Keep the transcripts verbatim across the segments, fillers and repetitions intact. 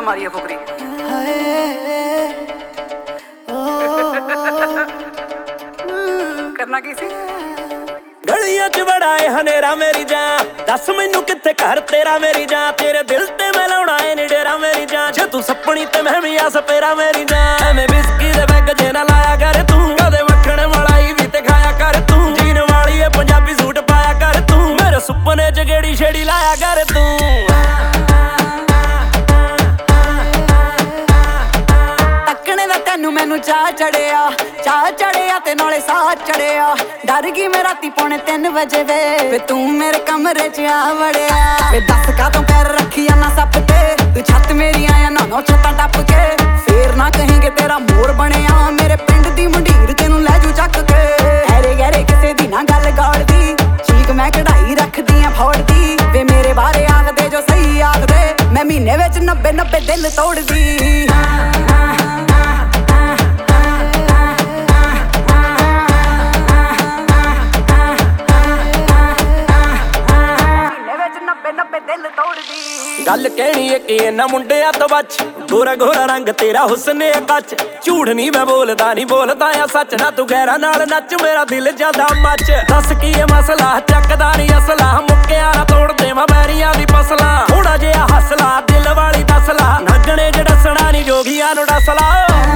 ਮਾਰੀ ਫੁਕਰੀ। ਕਰਨਾ ਕੀ ਸੀ? ਗਲੀਆਂ ਚ ਬੜਾ ਏ ਹਨੇਰਾ ਮੇਰੀ ਜਾਨ, ਦੱਸ ਮੈਨੂੰ ਕਿੱਥੇ ਘਰ ਤੇਰਾ ਮੇਰੀ ਜਾਨ। ਤੇਰੇ ਦਿਲ ਤੇ ਮੈਂ ਲਾਉਣਾ ਏ ਨੀ ਡੇਰਾ ਮੇਰੀ ਜਾਨ, ਜੇ ਤੂੰ ਸੱਪਣੀ ਤੇ ਮੈਂ ਵੀ ਆ ਸਪੇਰਾ ਮੇਰੀ ਜਾਨ। ਐਵੇਂ ਬਿਸਕੀ ਦੇ ਬੈਗ ਜੇ ਨਾ ਲਾਇਆ ਕਰ ਤੂੰ, ਕਦੇ ਮੱਖਣ ਮਲਾਈ ਵੀ ਤੇ ਖਾਇਆ ਕਰ ਤੂੰ। ਜੀਨ ਵਾਲੀ ਏ ਪੰਜਾਬੀ ਸੂਟ ਪਾਇਆ ਕਰ ਤੂੰ, ਮੇਰੇ ਸੁਪਨੇ ਚ ਗੇੜੀ ਛੇੜੀ ਲਾਇਆ ਕਰ ਤੂੰ। ਤੈਨੂੰ ਮੈਨੂੰ ਚਾਹ ਚੜਿਆ ਚਾਹ ਚੜਿਆ ਤੇ ਨਾਲੇ ਸਾਹ ਚੜਿਆ। ਡਰ ਗਈ ਮੈਂ ਰਾਤੀ ਪੌਣੇ ਤਿੰਨ ਵਜੇ ਵੇ ਵੇ ਤੂੰ ਮੇਰੇ ਕਮਰੇ ਚ ਆ ਵੜਿਆ। ਵੇ ਦੱਸ ਕਾਤੋਂ ਪੈਰ ਰੱਖੀਆਂ ਨਾ ਸੱਪ ਤੇ, ਤੂੰ ਛੱਤ ਮੇਰੀ ਆਇਆ ਨਾ ਨੌ ਛੱਤਾਂ ਟੱਪ ਕੇ। ਫੇਰ ਨਾ ਕਹੀਂ ਤੇਰਾ ਮੋਰ ਬਣਿਆ, ਮੇਰੇ ਪਿੰਡ ਦੀ ਮੁੰਡੀਰ ਤੈਨੂੰ ਲੈ ਜੂ ਚੱਕ ਕੇ। ਐਰੇ ਗੈਰੇ ਕਿਸੇ ਦੀ ਨਾ ਗੱਲ ਗਾੜਦੀ, ਚੀਕ ਮੈਂ ਕਢਾਈ ਰੱਖਦੀ ਆ ਫੋੜਦੀ। ਵੇ ਮੇਰੇ ਬਾਰੇ ਆਖਦੇ ਜੋ ਸਹੀ ਆਖਦੇ, ਮੈਂ ਮਹੀਨੇ ਵਿੱਚ ਨੱਬੇ ਨੱਬੇ ਦਿਲ ਤੋੜਦੀ। ਗੱਲ ਕਹਿਣੀ ਏ ਕਿ ਇਹਨਾਂ ਮੁੰਡਿਆਂ ਤੋਂ ਬਚ, ਗੋਰਾ ਗੋਰਾ ਰੰਗ ਤੇਰਾ ਹੁਸਨ ਏ ਕੱਚ। ਝੂਠ ਨਹੀਂ ਮੈਂ ਬੋਲਦਾ ਨਹੀਂ ਬੋਲਦਾ ਆ ਸੱਚ, ਨਾ ਤੂੰ ਗੈਰਾਂ ਨਾਲ ਨੱਚ ਮੇਰਾ ਦਿਲ ਜਾਂਦਾ ਮੱਚ। ਦੱਸ ਕੀ ਏ ਮਸਲਾ ਚੱਕਦਾ ਨੀ ਅਸਲਾ, ਮੁੱਕਿਆ ਨਾ ਤੋੜ ਦੇਵਾਂ ਬੈਰੀਆਂ ਦੀ ਫਸਲਾਂ। ਥੋੜਾ ਜਿਹਾ ਹਸਲਾ ਦਿਲ ਵਾਲੀ ਦਸਲਾ, ਨੱਚਣੇ ਚ ਡੱਸਣਾ ਨੀ ਜੋਗੀਆਂ ਨੂੰ ਡਸਲਾ।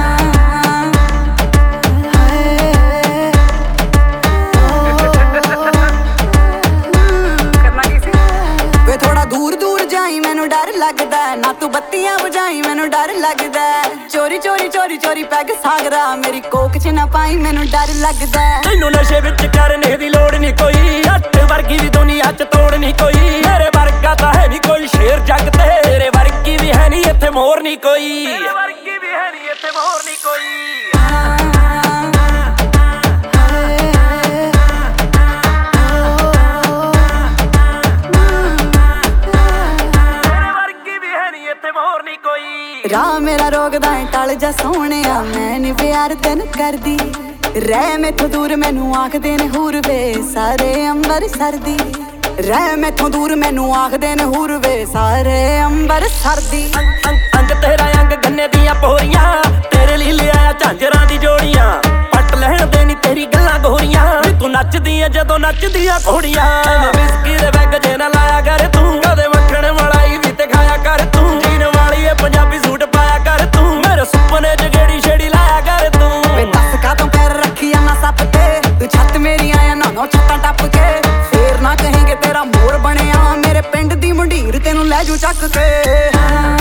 ਡਰ ਲੱਗਦਾ ਨਾ ਤੂੰ ਬੱਤੀਆਂ ਬੁਝਾਈ, ਮੈਨੂੰ ਡਰ ਲੱਗਦਾ। ਚੋਰੀ ਚੋਰੀ ਚੋਰੀ ਚੋਰੀ ਪੈਗ ਸਾਗਰਾ, ਮੇਰੀ ਕੋਕ ਚ ਨਾ ਪਾਈ, ਮੈਨੂੰ ਡਰ ਲੱਗਦਾ। ਤੈਨੂੰ ਨਸ਼ੇ ਵਿੱਚ ਕਰਨੇ ਦੀ ਲੋੜ ਨਹੀਂ ਕੋਈ, ਅੱਟ ਵਰਗੀ ਦੀ ਦੁਨੀਆ ਚ ਤੋੜ ਨਹੀਂ ਕੋਈ। ਮੇਰੇ ਵਰਗਾ ਤਾਂ ਹੈ ਨਹੀਂ ਕੋਈ ਸ਼ੇਰ ਜੱਗ ਤੇ, ਤੇਰੇ ਵਰਗੀ ਵੀ ਹੈ ਨਹੀਂ ਇੱਥੇ ਮੋਰ ਨਹੀਂ ਕੋਈ। ਤੇਰੇ ਵਰਗੀ ਵੀ ਹੈ ਨਹੀਂ ਇੱਥੇ ਮੋਰ ਨਹੀਂ ਕੋਈ। ਰਾਹ ਮੇਰਾ ਰੋਕਦਾ ਏ ਟਲ ਜਾ ਸੋਹਣਿਆ, ਮੈਂ ਨੀ ਪਿਆਰ ਤੈਨੂੰ ਕਰਦੀ। ਰਹਿ ਮੈਥੋਂ ਦੂਰ ਮੈਨੂੰ ਆਖਦੇ ਨੇ ਹੂਰ ਵੇ ਸਾਰੇ ਅੰਬਰਸਰ ਦੀ। ਰਹਿ ਮੈਥੋਂ ਦੂਰ ਮੈਨੂੰ ਆਖਦੇ ਨੇ ਹੂਰ ਵੇ ਸਾਰੇ ਅੰਬਰਸਰ ਦੀ। ਅੰਗ ਤੇਰਾ ਅੰਗ ਗੰਨੇ ਦੀਆਂ ਪੋਰੀਆਂ, ਤੇਰੇ ਲਈ ਲਿਆਇਆ ਝਾਂਜਰਾਂ ਦੀ ਜੋੜੀਆਂ। ਪੱਟ ਲੈਣ ਦੇ ਨੀ ਤੇਰੀ ਗੱਲਾਂ ਗੋਰੀਆਂ, ਤੂੰ ਨੱਚਦੀ ਏ ਜਦੋਂ ਨੱਚਦੀਆਂ ਘੋੜੀਆਂ। ਬਿਸਕੀ ਦੇ ਬੈਗ ਜੇ ਨਾ ਲਾਇਆ ਕਰ ਤੂੰ, ਕਦੇ ਮੱਖਣ ਮਲਾਈ ਵੀ ਤੇ ਖਾਇਆ ਕਰ ਤੂੰ। ਜੀਨ ਵਾਲੀ ਏ ਪੰਜਾਬੀ ਸੂਟ ਪਾਇਆ ਕਰ ਤੂੰ, ਮੇਰੇ ਸੁਪਨੇ ਚ ਗੇੜੀ ਛੇੜੀ ਲਾਇਆ ਕਰ ਤੂੰ। ਵੇ ਦੱਸ ਕਾਤੋਂ ਪੈਰ ਰੱਖੀਆਂ ਨਾ ਸੱਪ ਤੇ, ਤੂੰ ਛੱਤ ਮੇਰੀ ਆਇਆ ਨਾ ਨੌ ਛੱਤਾਂ ਟੱਪ ਕੇ। ਫੇਰ ਨਾ ਕਹੀਂ ਤੇਰਾ ਮੋਰ ਬਣਿਆ, ਮੇਰੇ ਪਿੰਡ ਦੀ ਮੁੰਡੀਰ ਤੈਨੂੰ ਲੈ ਜੂ ਚੱਕ ਕੇ।